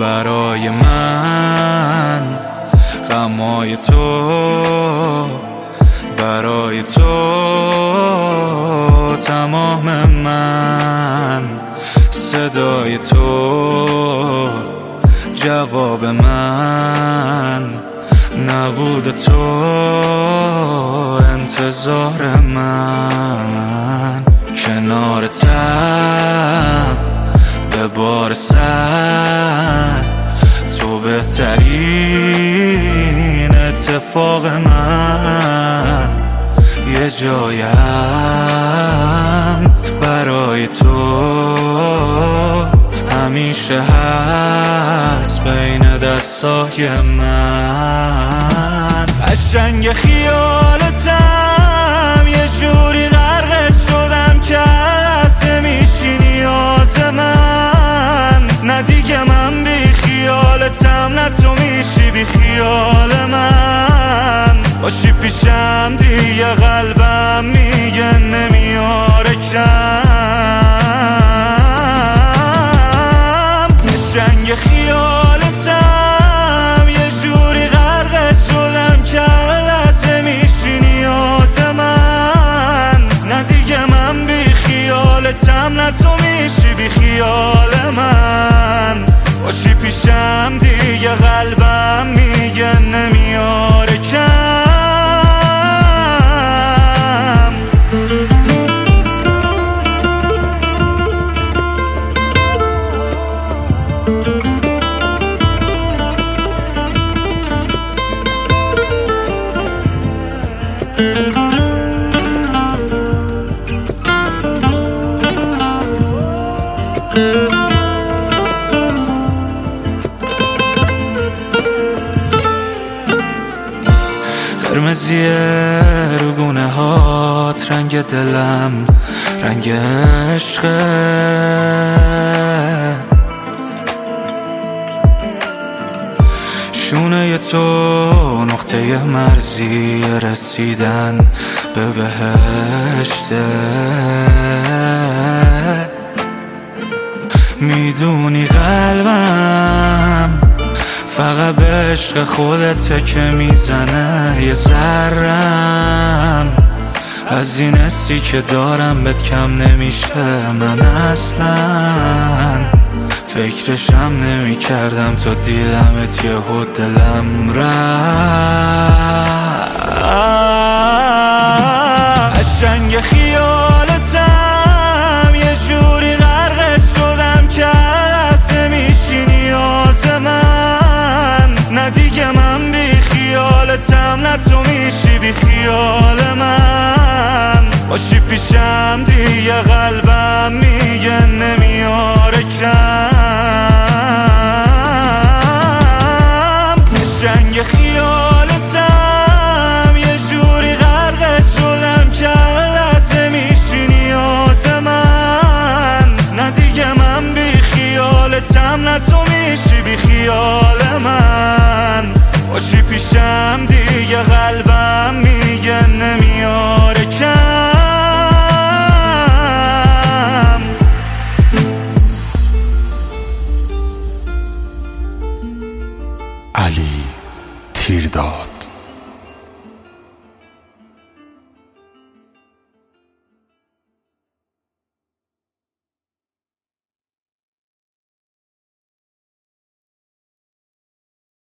برای من، غمای تو برای تو تمام من، صدای تو جواب من، نبود تو انتظار من، کنارتم به بار سر، تو بهترین اتفاق من، یه جایم برای تو همیشه هست بین دستای من. قشنگ خیالتم یه جوری غرقت شدم که لحظه میشی نیاز من، نه دیگه من بی خیالتم، نه تو میشی بی خیال من، باشی پیشم دیگه قلبم میگه نمیاره کم. قشنگ خیالتم یه جوری غرقت شدم که لحظه میشی نیاز من، نه دیگه من بی خیالتم، نه تو میشی بی خیال من، باشی پیشم دیگه قلبم میگه نمیاره کم. قرمزیه رو گونه هات، رنگ دلم رنگ عشقه، شونه تو نقطه مرزی رسیدن به بهشته، میدونی قلبم فقط به عشق خودته که میزنه، یه ذرم از این حسی که دارم بهت کم نمیشه. من اصلا فکرشم نمی کردم تا دیدمت، یهو دلم رفت. قشنگ خیالتم یه جوری غرقت شدم که لحظه میشی نیاز من، نه دیگه من بی خیالتم، نه تو میشی بی خیال من، باشی پیشم دیگه قلبم میگه نمیاره کم. قشنگ خیالتم یه جوری غرقت شدم که لحظه میشی نیاز من، نه دیگه من بی خیالتم، نه تو میشی بی خیال من، باشی پیشم دیگه قلبم میگه نمیاره کم. علی تیرداد.